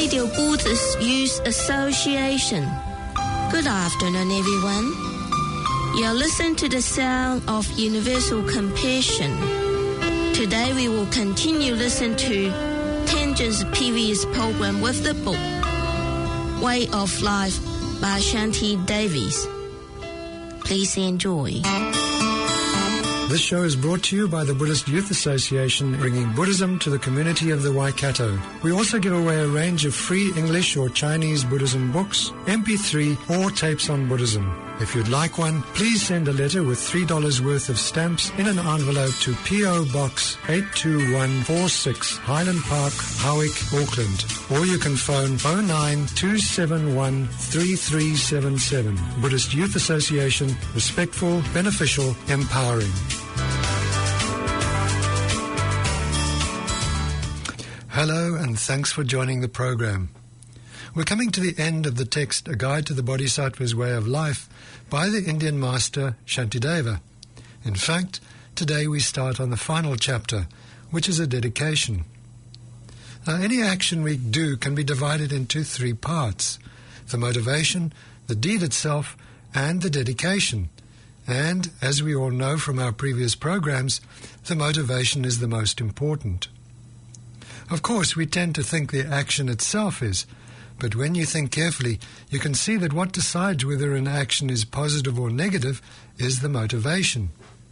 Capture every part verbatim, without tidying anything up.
Radio Buddhist Youth Association. Good afternoon, everyone. You're listening to the sound of universal compassion. Today we will continue listening to Tangent's previous program with the book Way of Life by Shanti Davies. Please enjoy. This show is brought to you by the Buddhist Youth Association, bringing Buddhism to the community of the Waikato. We also give away a range of free English or Chinese Buddhism books, M P three, or tapes on Buddhism. If you'd like one, please send a letter with three dollars worth of stamps in an envelope to P O Box eight two one four six, Highland Park, Howick, Auckland. Or you can phone oh nine two seven one three three seven seven. Buddhist Youth Association, respectful, beneficial, empowering. Hello and thanks for joining the program. We're coming to the end of the text, A Guide to the Bodhisattva's Way of Life, by the Indian master Shantideva. In fact, today we start on the final chapter, which is a dedication. Now, any action we do can be divided into three parts: the motivation, the deed itself, and the dedication. And, as we all know from our previous programs, the motivation is the most important. Of course, we tend to think the action itself is, but when you think carefully, you can see that what decides whether an action is positive or negative is the motivation.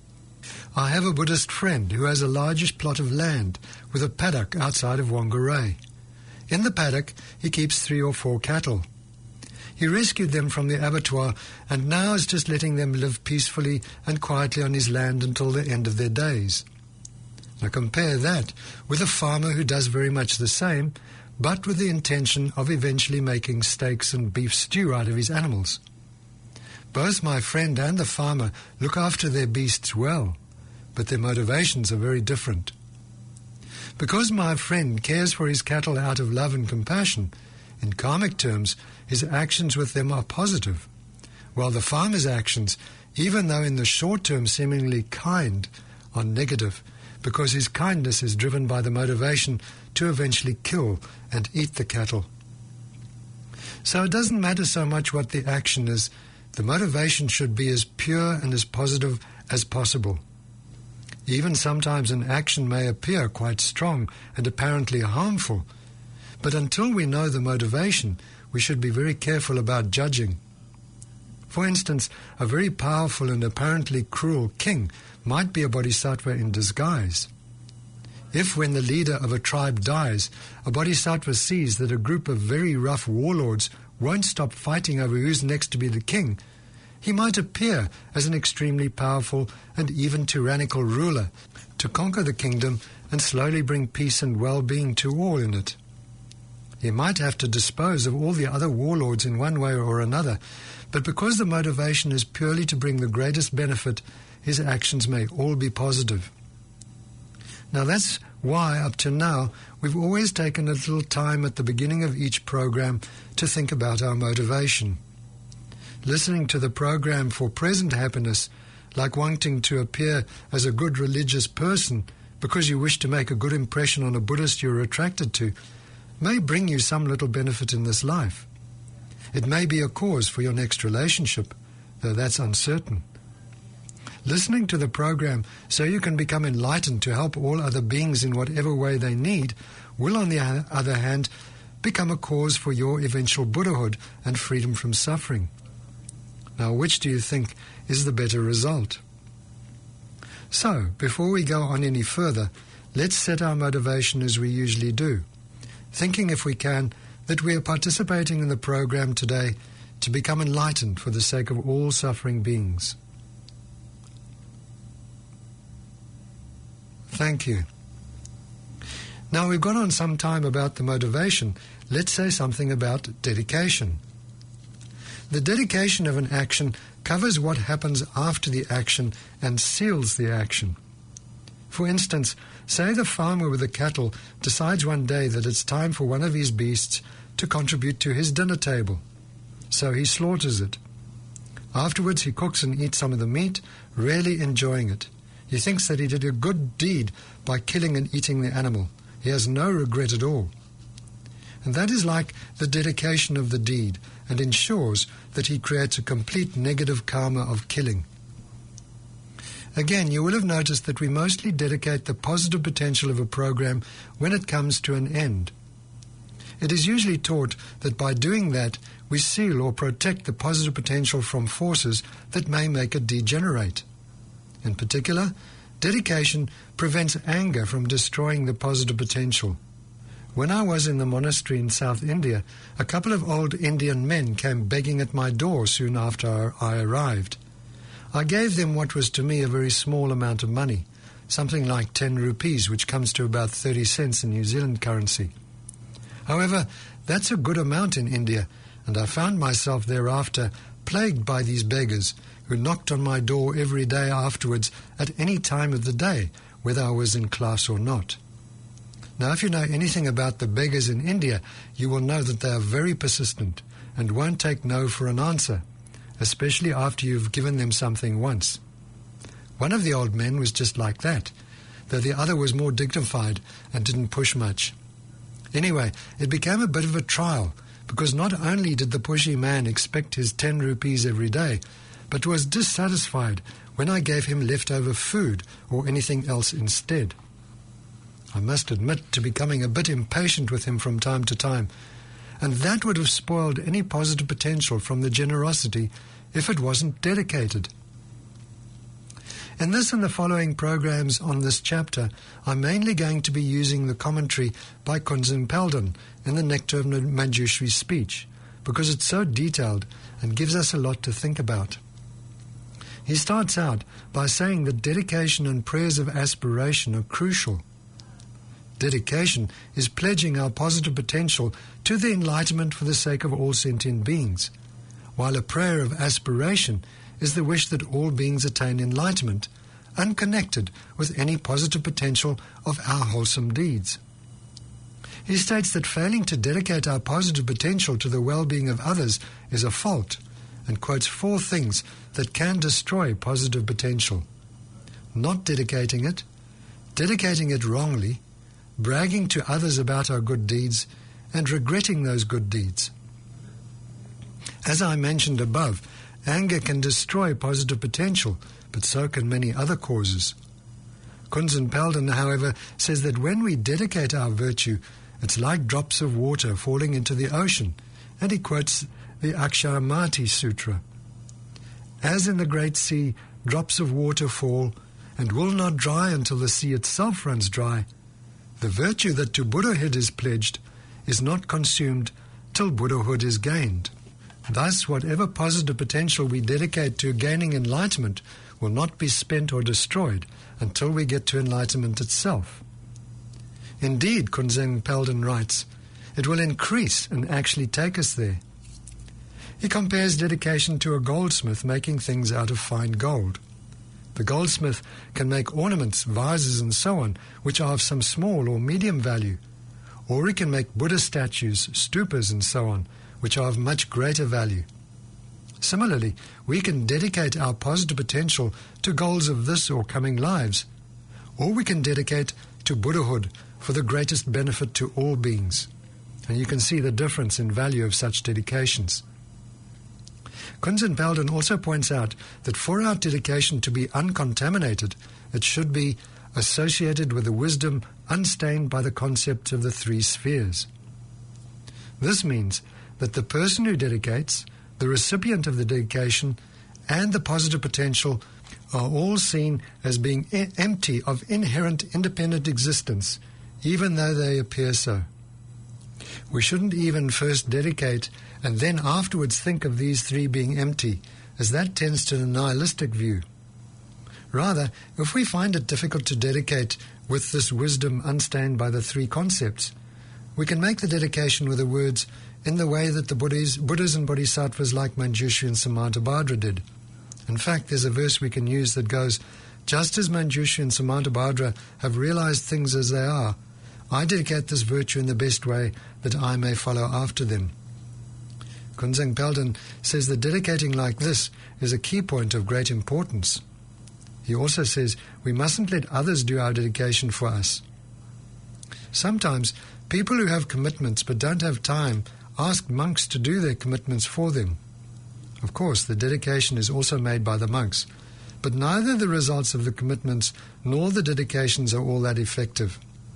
I have a Buddhist friend who has a largish plot of land with a paddock outside of Whangarei. In the paddock, he keeps three or four cattle. He rescued them from the abattoir and now is just letting them live peacefully and quietly on his land until the end of their days. Now compare that with a farmer who does very much the same, but with the intention of eventually making steaks and beef stew out of his animals. Both my friend and the farmer look after their beasts well, but their motivations are very different. Because my friend cares for his cattle out of love and compassion, in karmic terms, his actions with them are positive, while the farmer's actions, even though in the short term seemingly kind, are negative, because his kindness is driven by the motivation to eventually kill and eat the cattle. So it doesn't matter so much what the action is, the motivation should be as pure and as positive as possible. Even sometimes an action may appear quite strong and apparently harmful, but until we know the motivation, we should be very careful about judging. For instance, a very powerful and apparently cruel king might be a bodhisattva in disguise. If, when the leader of a tribe dies, a bodhisattva sees that a group of very rough warlords won't stop fighting over who's next to be the king, he might appear as an extremely powerful and even tyrannical ruler to conquer the kingdom and slowly bring peace and well-being to all in it. He might have to dispose of all the other warlords in one way or another, but because the motivation is purely to bring the greatest benefit, his actions may all be positive. Now that's why, up to now, we've always taken a little time at the beginning of each program to think about our motivation. Listening to the program for present happiness, like wanting to appear as a good religious person because you wish to make a good impression on a Buddhist you're attracted to, may bring you some little benefit in this life. It may be a cause for your next relationship, though that's uncertain. Listening to the program so you can become enlightened to help all other beings in whatever way they need will, on the other hand, become a cause for your eventual Buddhahood and freedom from suffering. Now, which do you think is the better result? So, before we go on any further, let's set our motivation as we usually do, thinking, if we can, that we are participating in the program today to become enlightened for the sake of all suffering beings. Thank you. Now, we've gone on some time about the motivation. Let's say something about dedication. The dedication of an action covers what happens after the action and seals the action. For instance, say the farmer with the cattle decides one day that it's time for one of his beasts to contribute to his dinner table. So he slaughters it. Afterwards he cooks and eats some of the meat, really enjoying it. He thinks that he did a good deed by killing and eating the animal. He has no regret at all. and that is like the dedication of the deed and ensures that he creates a complete negative karma of killing. Again, you will have noticed that we mostly dedicate the positive potential of a program when it comes to an end. It is usually taught that by doing that, we seal or protect the positive potential from forces that may make it degenerate. In particular, dedication prevents anger from destroying the positive potential. When I was in the monastery in South India, a couple of old Indian men came begging at my door soon after I arrived. I gave them what was to me a very small amount of money, something like ten rupees, which comes to about thirty cents in New Zealand currency. However, that's a good amount in India, and I found myself thereafter plagued by these beggars who knocked on my door every day afterwards at any time of the day, whether I was in class or not. Now, if you know anything about the beggars in India, you will know that they are very persistent and won't take no for an answer, especially after you've given them something once. One of the old men was just like that, though the other was more dignified and didn't push much. Anyway, it became a bit of a trial, because not only did the pushy man expect his ten rupees every day, but was dissatisfied when I gave him leftover food or anything else instead. I must admit to becoming a bit impatient with him from time to time, and that would have spoiled any positive potential from the generosity if it wasn't dedicated. In this and the following programs on this chapter, I'm mainly going to be using the commentary by Kunzang Paljun in the Nectar of Manjushri's speech, because it's so detailed and gives us a lot to think about. He starts out by saying that dedication and prayers of aspiration are crucial. Dedication is pledging our positive potential to the enlightenment for the sake of all sentient beings, while a prayer of aspiration is the wish that all beings attain enlightenment, unconnected with any positive potential of our wholesome deeds. He states that failing to dedicate our positive potential to the well-being of others is a fault, and quotes four things that can destroy positive potential: not dedicating it, dedicating it wrongly, bragging to others about our good deeds, and regretting those good deeds. As I mentioned above, anger can destroy positive potential, but so can many other causes. Kunzang Paljun, however, says that when we dedicate our virtue, it's like drops of water falling into the ocean, and he quotes the Aksharamati Sutra. As in the great sea, drops of water fall, and will not dry until the sea itself runs dry, the virtue that to Buddhahood is pledged is not consumed till Buddhahood is gained. Thus, whatever positive potential we dedicate to gaining enlightenment will not be spent or destroyed until we get to enlightenment itself. Indeed, Kunzang Paljun writes, it will increase and actually take us there. He compares dedication to a goldsmith making things out of fine gold. The goldsmith can make ornaments, vases, and so on, which are of some small or medium value, or he can make Buddha statues, stupas, and so on, which are of much greater value. Similarly, we can dedicate our positive potential to goals of this or coming lives, or we can dedicate to Buddhahood for the greatest benefit to all beings. And you can see the difference in value of such dedications. Kunzang Paljun also points out that for our dedication to be uncontaminated, it should be associated with a wisdom unstained by the concept of the three spheres. This means that the person who dedicates, the recipient of the dedication, and the positive potential are all seen as being e- empty of inherent independent existence, even though they appear so. We shouldn't even first dedicate and then afterwards think of these three being empty, as that tends to the nihilistic view. Rather, if we find it difficult to dedicate with this wisdom unstained by the three concepts, we can make the dedication with the words in the way that the Buddhas, Buddhas and Bodhisattvas like Manjushri and Samantabhadra did. In fact, there's a verse we can use that goes, just as Manjushri and Samantabhadra have realized things as they are, I dedicate this virtue in the best way that I may follow after them. Kunzang Paljun says that dedicating like this is a key point of great importance. He also says we mustn't let others do our dedication for us. Sometimes People who have commitments but don't have time ask monks to do their commitments for them. Of course, the dedication is also made by the monks, but neither the results of the commitments nor the dedications are all that effective.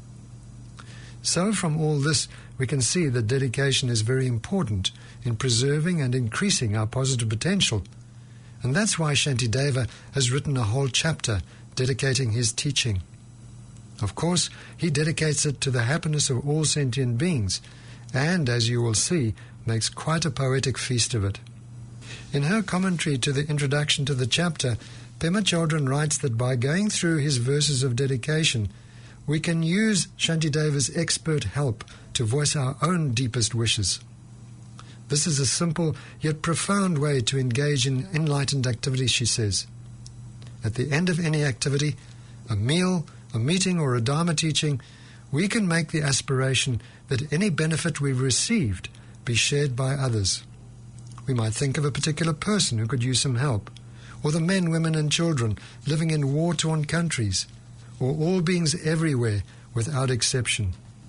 So from all this, we can see that dedication is very important in preserving and increasing our positive potential. And that's why Shantideva has written a whole chapter dedicating his teaching. Of course, he dedicates it to the happiness of all sentient beings, and, as you will see, makes quite a poetic feast of it. In her commentary to the introduction to the chapter, Pema Chodron writes that by going through his verses of dedication, we can use Shantideva's expert help to voice our own deepest wishes. This is a simple yet profound way to engage in enlightened activity, she says. At the end of any activity, a meal, a meeting or a Dharma teaching, we can make the aspiration that any benefit we've received be shared by others. We might think of a particular person who could use some help, or the men, women and children living in war-torn countries, or all beings everywhere without exception.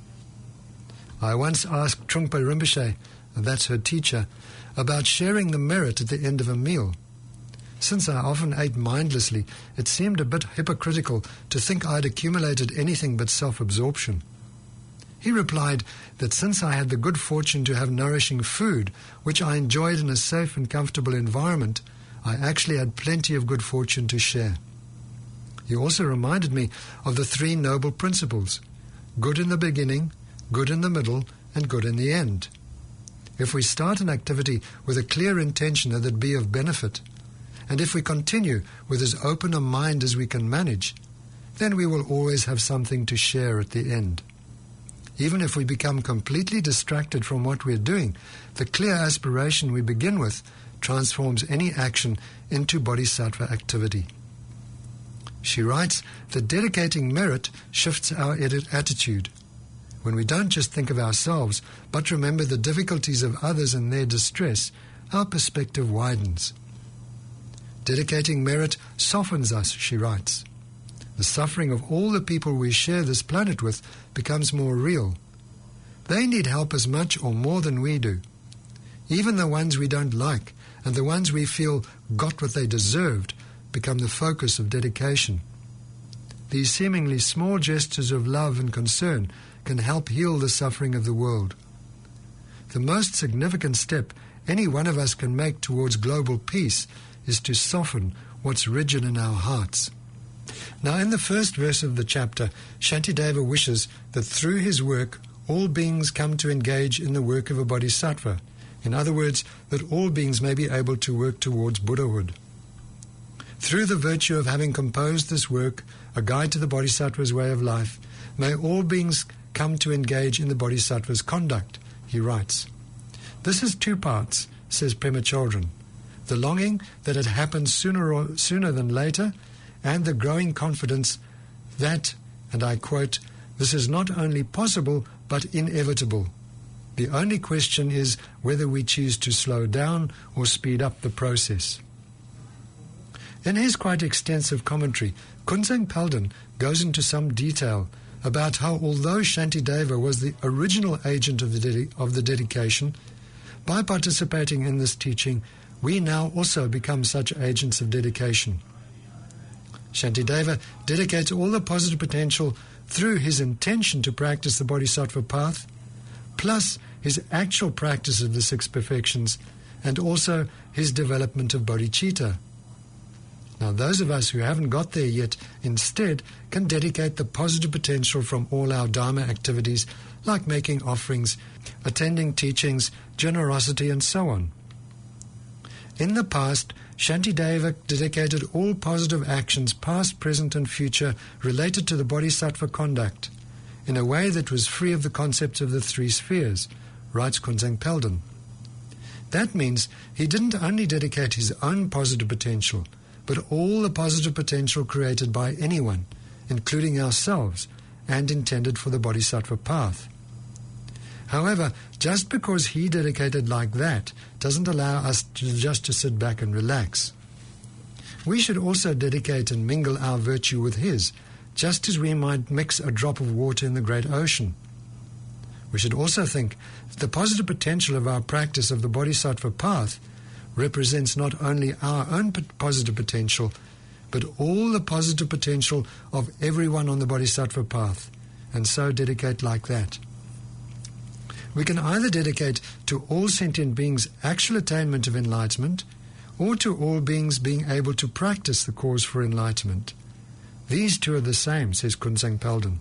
I once asked Trungpa Rinpoche, that's her teacher, about sharing the merit at the end of a meal. Since I often ate mindlessly, it seemed a bit hypocritical to think I'd accumulated anything but self-absorption. He replied that since I had the good fortune to have nourishing food, which I enjoyed in a safe and comfortable environment, I actually had plenty of good fortune to share. He also reminded me of the three noble principles: good in the beginning, good in the middle, and good in the end. If we start an activity with a clear intention that it be of benefit, and if we continue with as open a mind as we can manage, then we will always have something to share at the end. Even if we become completely distracted from what we're doing, the clear aspiration we begin with transforms any action into bodhisattva activity. She writes that dedicating merit shifts our attitude. When we don't just think of ourselves, but remember the difficulties of others and their distress, our perspective widens. Dedicating merit softens us, she writes. The suffering of all the people we share this planet with becomes more real. They need help as much or more than we do. Even the ones we don't like and the ones we feel got what they deserved become the focus of dedication. These seemingly small gestures of love and concern can help heal the suffering of the world. The most significant step any one of us can make towards global peace is to soften what's rigid in our hearts. Now, in the first verse of the chapter, Shantideva wishes that through his work all beings come to engage in the work of a bodhisattva. In other words, that all beings may be able to work towards Buddhahood. Through the virtue of having composed this work, A Guide to the Bodhisattva's Way of Life, may all beings come to engage in the bodhisattva's conduct, he writes. This is two parts, says Pema Chodron: the longing that it happens sooner or sooner than later, and the growing confidence that, and I quote, this is not only possible but inevitable. The only question is whether we choose to slow down or speed up the process. In his quite extensive commentary, Kunzang Palden goes into some detail about how, although Shantideva was the original agent of the, dedi- of the dedication, by participating in this teaching, we now also become such agents of dedication. Shantideva dedicates all the positive potential through his intention to practice the Bodhisattva path, plus his actual practice of the six perfections, and also his development of bodhicitta. Now, those of us who haven't got there yet instead can dedicate the positive potential from all our Dharma activities, like making offerings, attending teachings, generosity, and so on. In the past, Shantideva dedicated all positive actions, past, present, and future, related to the bodhisattva conduct, in a way that was free of the concepts of the three spheres, writes Kunzang Palden. That means he didn't only dedicate his own positive potential, but all the positive potential created by anyone, including ourselves, and intended for the bodhisattva path. However, just because he dedicated like that doesn't allow us to just to sit back and relax. We should also dedicate and mingle our virtue with his, just as we might mix a drop of water in the great ocean. We should also think that the positive potential of our practice of the Bodhisattva path represents not only our own positive potential, but all the positive potential of everyone on the Bodhisattva path, and so dedicate like that. We can either dedicate to all sentient beings actual attainment of enlightenment, or to all beings being able to practice the cause for enlightenment. These two are the same, says Kunzang Palden.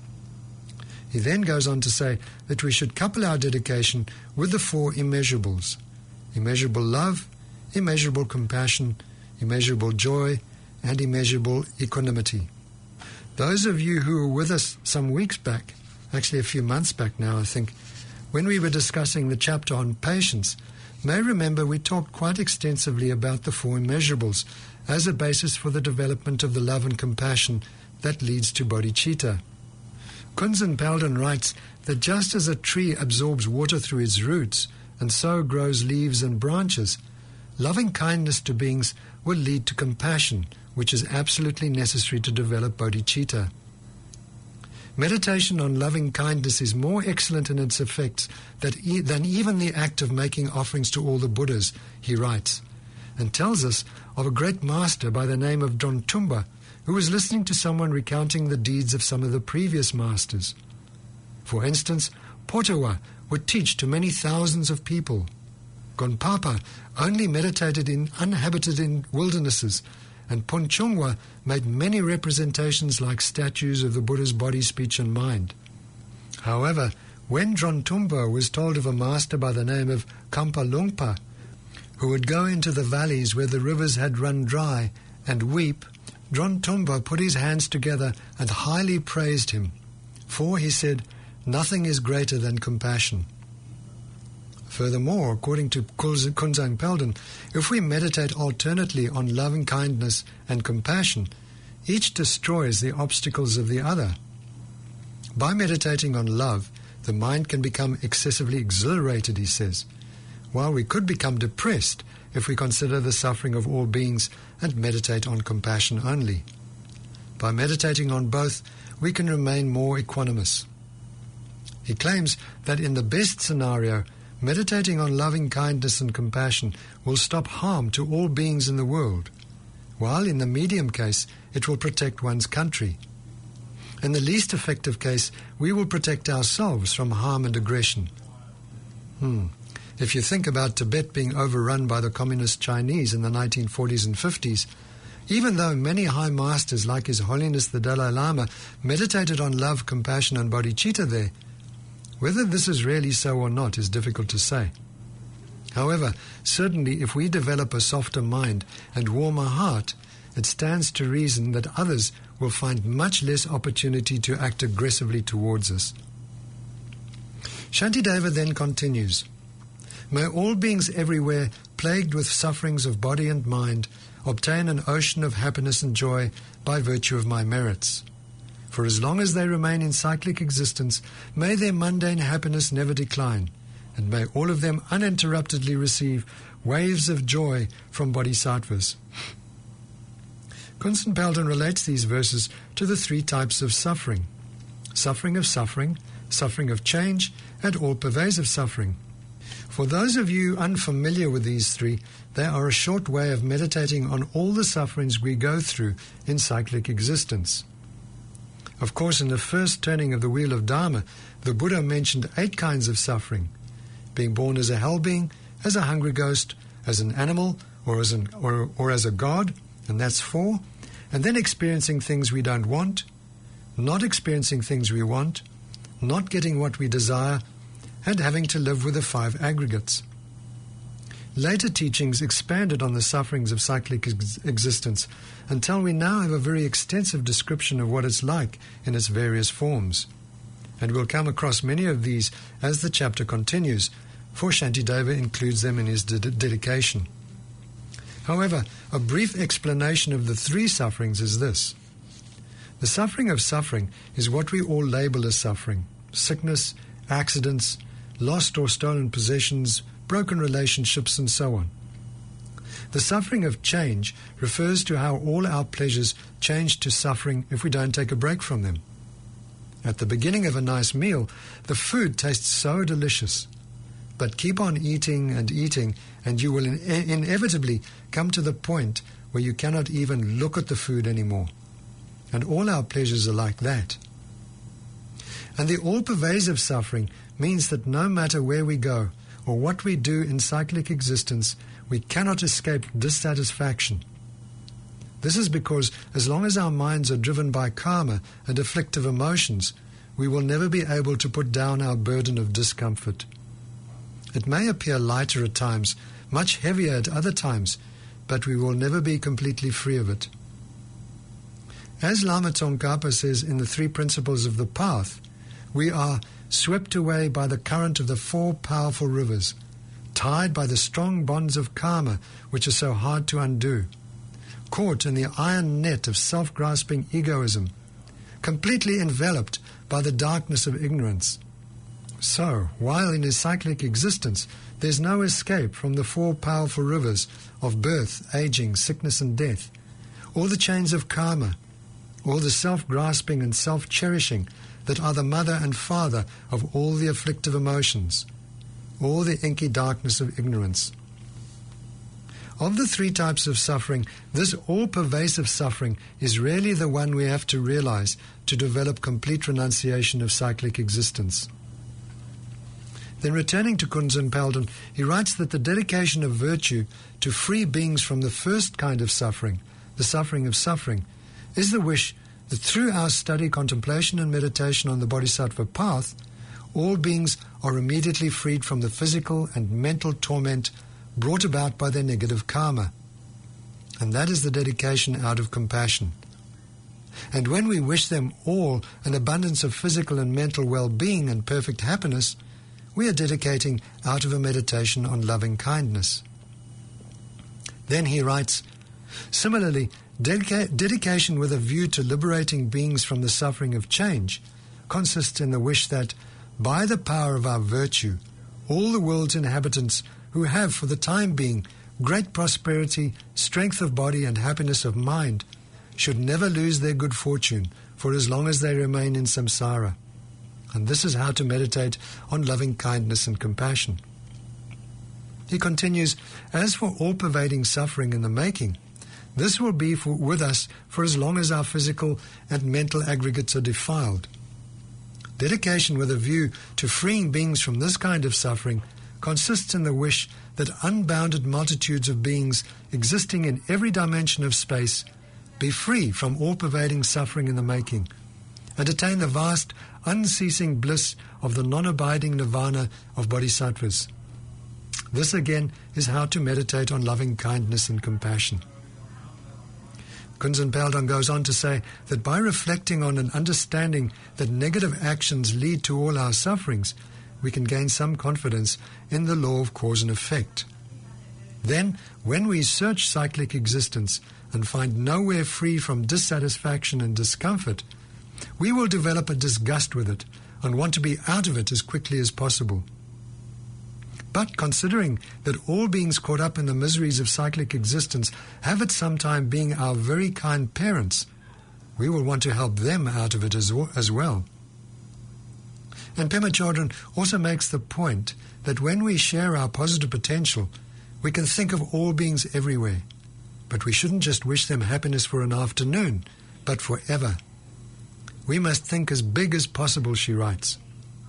He then goes on to say that we should couple our dedication with the four immeasurables: immeasurable love, immeasurable compassion, immeasurable joy, and immeasurable equanimity. Those of you who were with us some weeks back, actually a few months back now I think, when we were discussing the chapter on patience, may remember we talked quite extensively about the four immeasurables as a basis for the development of the love and compassion that leads to bodhicitta. Kunzang Palden writes that just as a tree absorbs water through its roots and so grows leaves and branches, loving kindness to beings will lead to compassion, which is absolutely necessary to develop bodhicitta. Meditation on loving kindness is more excellent in its effects that e- than even the act of making offerings to all the Buddhas, he writes, and tells us of a great master by the name of Drontumba, who was listening to someone recounting the deeds of some of the previous masters. For instance, Potawa would teach to many thousands of people. Gonpapa only meditated in uninhabited in wildernesses, and Ponchongwa made many representations like statues of the Buddha's body, speech and mind. However, when Drontumba was told of a master by the name of Kampa Lungpa, who would go into the valleys where the rivers had run dry and weep, Drontumba put his hands together and highly praised him. For, he said, nothing is greater than compassion. Furthermore, according to Kunzang Palden, if we meditate alternately on loving kindness and compassion, each destroys the obstacles of the other. By meditating on love, the mind can become excessively exhilarated, he says, while we could become depressed if we consider the suffering of all beings and meditate on compassion only. By meditating on both, we can remain more equanimous. He claims that in the best scenario, meditating on loving kindness and compassion will stop harm to all beings in the world, while in the medium case it will protect one's country. In the least effective case, we will protect ourselves from harm and aggression. Hmm. If you think about Tibet being overrun by the communist Chinese in the nineteen forties and fifties, even though many high masters like His Holiness the Dalai Lama meditated on love, compassion and bodhicitta there, whether this is really so or not is difficult to say. However, certainly if we develop a softer mind and warmer heart, it stands to reason that others will find much less opportunity to act aggressively towards us. Shantideva then continues, may all beings everywhere, plagued with sufferings of body and mind, obtain an ocean of happiness and joy by virtue of my merits. For as long as they remain in cyclic existence, may their mundane happiness never decline, and may all of them uninterruptedly receive waves of joy from bodhisattvas. Kunzang Palden relates these verses to the three types of suffering: suffering of suffering, suffering of change, and all-pervasive suffering. For those of you unfamiliar with these three, they are a short way of meditating on all the sufferings we go through in cyclic existence. Of course, in the first turning of the wheel of Dharma, the Buddha mentioned eight kinds of suffering: being born as a hell being, as a hungry ghost, as an animal, or as an or, or as a god, and that's four, and then experiencing things we don't want, not experiencing things we want, not getting what we desire, and having to live with the five aggregates. Later teachings expanded on the sufferings of cyclic ex- existence until we now have a very extensive description of what it's like in its various forms. And we'll come across many of these as the chapter continues, for Shantideva includes them in his de- dedication. However, a brief explanation of the three sufferings is this. The suffering of suffering is what we all label as suffering: sickness, accidents, lost or stolen possessions, broken relationships, and so on. The suffering of change refers to how all our pleasures change to suffering if we don't take a break from them. At the beginning of a nice meal, the food tastes so delicious. But keep on eating and eating, and you will in- inevitably come to the point where you cannot even look at the food anymore. And all our pleasures are like that. And the all-pervasive suffering means that no matter where we go or what we do in cyclic existence, we cannot escape dissatisfaction. This is because as long as our minds are driven by karma and afflictive emotions, we will never be able to put down our burden of discomfort. It may appear lighter at times, much heavier at other times, but we will never be completely free of it. As Lama Tsongkhapa says in the Three Principles of the Path, we are swept away by the current of the four powerful rivers, tied by the strong bonds of karma which are so hard to undo, caught in the iron net of self-grasping egoism, completely enveloped by the darkness of ignorance. So, while in his cyclic existence there's no escape from the four powerful rivers of birth, aging, sickness and death, or the chains of karma, or the self-grasping and self-cherishing that are the mother and father of all the afflictive emotions, or the inky darkness of ignorance. Of the three types of suffering, this all-pervasive suffering is really the one we have to realize to develop complete renunciation of cyclic existence. Then returning to Kunzun Paldon, he writes that the dedication of virtue to free beings from the first kind of suffering, the suffering of suffering, is the wish that through our study, contemplation and meditation on the Bodhisattva path, all beings are immediately freed from the physical and mental torment brought about by their negative karma. And that is the dedication out of compassion. And when we wish them all an abundance of physical and mental well-being and perfect happiness, we are dedicating out of a meditation on loving kindness. Then he writes, similarly, dedica- dedication with a view to liberating beings from the suffering of change consists in the wish that, by the power of our virtue, all the world's inhabitants who have for the time being great prosperity, strength of body and happiness of mind, should never lose their good fortune for as long as they remain in samsara. And this is how to meditate on loving kindness and compassion. He continues, as for all-pervading suffering in the making, this will be for, with us for as long as our physical and mental aggregates are defiled. Dedication with a view to freeing beings from this kind of suffering consists in the wish that unbounded multitudes of beings existing in every dimension of space be free from all-pervading suffering in the making, and attain the vast, unceasing bliss of the non-abiding nirvana of bodhisattvas. This again is how to meditate on loving kindness and compassion. Kunzun Paldon goes on to say that by reflecting on and understanding that negative actions lead to all our sufferings, we can gain some confidence in the law of cause and effect. Then, when we search cyclic existence and find nowhere free from dissatisfaction and discomfort, we will develop a disgust with it and want to be out of it as quickly as possible. But considering that all beings caught up in the miseries of cyclic existence have at some time been our very kind parents, we will want to help them out of it as, as well. And Pema Chodron also makes the point that when we share our positive potential, we can think of all beings everywhere. But we shouldn't just wish them happiness for an afternoon, but forever. We must think as big as possible, she writes.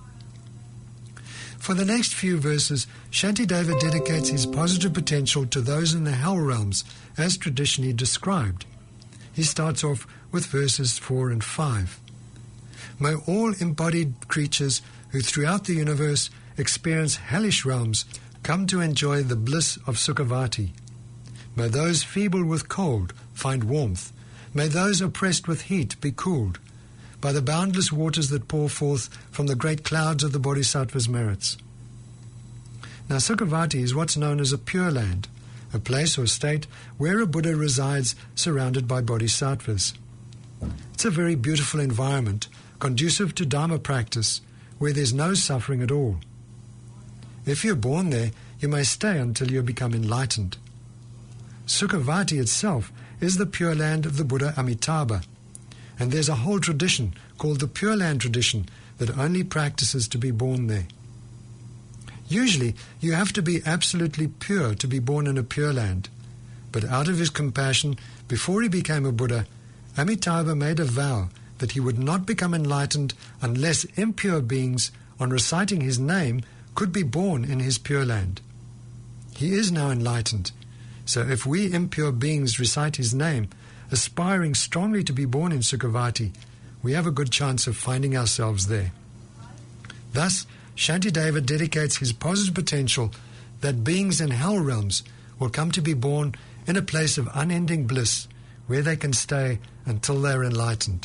For the next few verses, Shantideva dedicates his positive potential to those in the hell realms, as traditionally described. He starts off with verses four and five. May all embodied creatures who throughout the universe experience hellish realms come to enjoy the bliss of Sukhavati. May those feeble with cold find warmth. May those oppressed with heat be cooled by the boundless waters that pour forth from the great clouds of the Bodhisattva's merits. Now, Sukhavati is what's known as a pure land, a place or state where a Buddha resides surrounded by Bodhisattvas. It's a very beautiful environment, conducive to Dharma practice, where there's no suffering at all. If you're born there, you may stay until you become enlightened. Sukhavati itself is the pure land of the Buddha Amitabha, and there's a whole tradition called the Pure Land tradition that only practices to be born there. Usually, you have to be absolutely pure to be born in a Pure Land. But out of his compassion, before he became a Buddha, Amitabha made a vow that he would not become enlightened unless impure beings, on reciting his name, could be born in his Pure Land. He is now enlightened, so if we impure beings recite his name, aspiring strongly to be born in Sukhavati, we have a good chance of finding ourselves there. Thus, Shantideva dedicates his positive potential that beings in hell realms will come to be born in a place of unending bliss where they can stay until they are enlightened.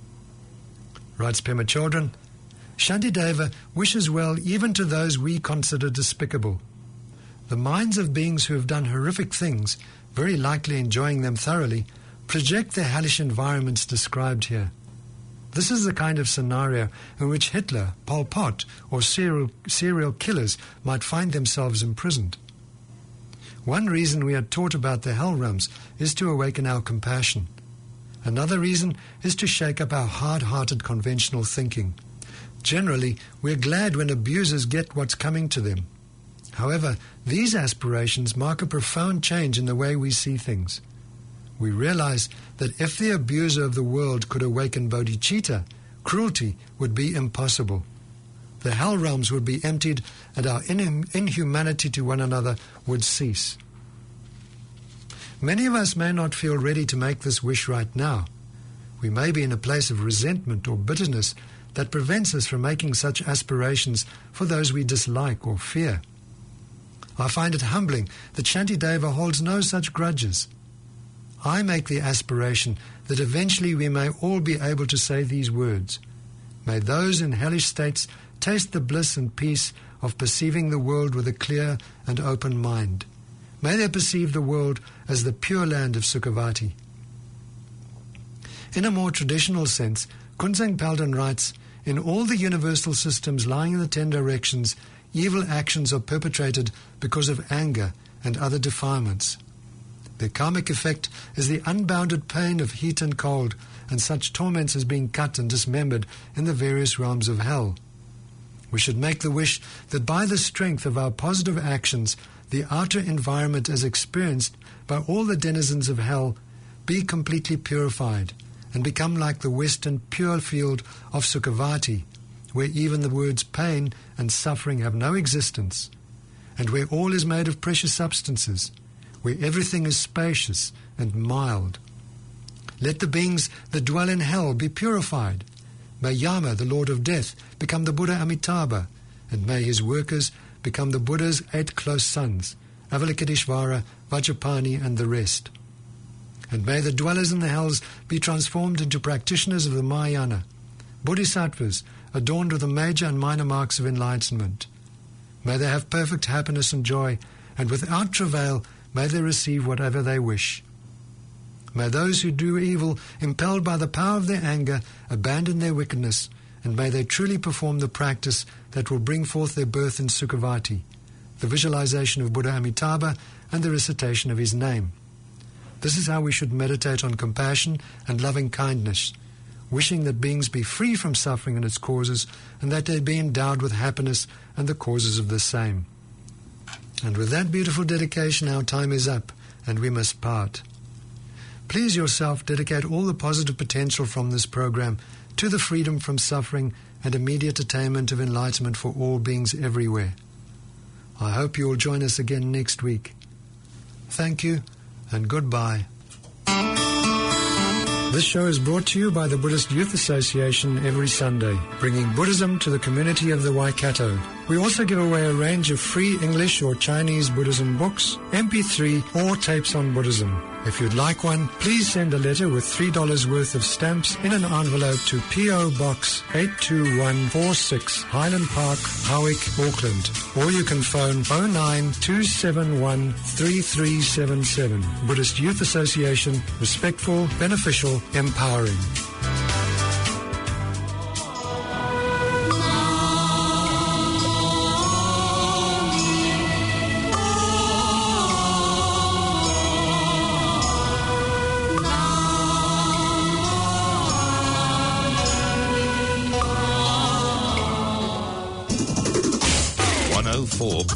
Writes Pema Chodron, Shantideva wishes well even to those we consider despicable. The minds of beings who have done horrific things, very likely enjoying them thoroughly, project the hellish environments described here. This is the kind of scenario in which Hitler, Pol Pot, or serial, serial killers might find themselves imprisoned. One reason we are taught about the hell realms is to awaken our compassion. Another reason is to shake up our hard-hearted conventional thinking. Generally, we're glad when abusers get what's coming to them. However, these aspirations mark a profound change in the way we see things. We realize that if the abuser of the world could awaken bodhicitta, cruelty would be impossible. The hell realms would be emptied and our in- inhumanity to one another would cease. Many of us may not feel ready to make this wish right now. We may be in a place of resentment or bitterness that prevents us from making such aspirations for those we dislike or fear. I find it humbling that Shantideva holds no such grudges. I make the aspiration that eventually we may all be able to say these words. May those in hellish states taste the bliss and peace of perceiving the world with a clear and open mind. May they perceive the world as the pure land of Sukhavati. In a more traditional sense, Kunzang Palden writes, in all the universal systems lying in the ten directions, evil actions are perpetrated because of anger and other defilements. Their karmic effect is the unbounded pain of heat and cold, and such torments as being cut and dismembered in the various realms of hell. We should make the wish that by the strength of our positive actions, the outer environment as experienced by all the denizens of hell be completely purified and become like the western pure field of Sukhavati, where even the words pain and suffering have no existence, and where all is made of precious substances, where everything is spacious and mild. Let the beings that dwell in hell be purified. May Yama, the Lord of Death, become the Buddha Amitabha, and may his workers become the Buddha's eight close sons, Avalokiteshvara, Vajrapani, and the rest. And may the dwellers in the hells be transformed into practitioners of the Mahayana, bodhisattvas adorned with the major and minor marks of enlightenment. May they have perfect happiness and joy, and without travail may they receive whatever they wish. May those who do evil, impelled by the power of their anger, abandon their wickedness, and may they truly perform the practice that will bring forth their birth in Sukhavati, the visualization of Buddha Amitabha and the recitation of his name. This is how we should meditate on compassion and loving kindness, wishing that beings be free from suffering and its causes, and that they be endowed with happiness and the causes of the same. And with that beautiful dedication, our time is up, and we must part. Please yourself dedicate all the positive potential from this program to the freedom from suffering and immediate attainment of enlightenment for all beings everywhere. I hope you will join us again next week. Thank you, and goodbye. This show is brought to you by the Buddhist Youth Association every Sunday, bringing Buddhism to the community of the Waikato. We also give away a range of free English or Chinese Buddhism books, M P three, or tapes on Buddhism. If you'd like one, please send a letter with three dollars worth of stamps in an envelope to P O Box eight two one four six, Highland Park, Howick, Auckland. Or you can phone oh nine two seven one three three seven seven. Buddhist Youth Association, respectful, beneficial, empowering. oh four